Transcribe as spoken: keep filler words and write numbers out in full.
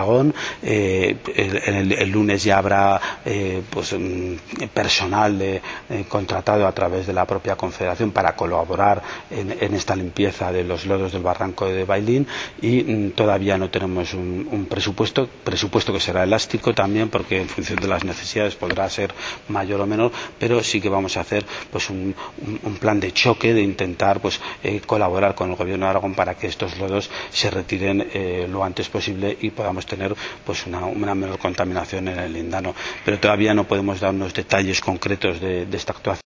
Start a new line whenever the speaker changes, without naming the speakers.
Aragón. Eh, el, el, el lunes ya habrá eh, pues, personal de, eh, contratado a través de la propia Confederación para colaborar en, en esta limpieza de los lodos del barranco de Bailín, y mm, todavía no tenemos un, un presupuesto, presupuesto que será elástico también, porque en función de las necesidades podrá ser mayor o menor, pero sí que vamos a hacer pues un, un, un plan de choque de intentar pues eh, colaborar con el Gobierno de Aragón para que estos lodos se retiren eh, lo antes posible y podamos tener pues una, una menor contaminación en el lindano. Pero todavía no podemos dar unos detalles concretos de, de esta actuación.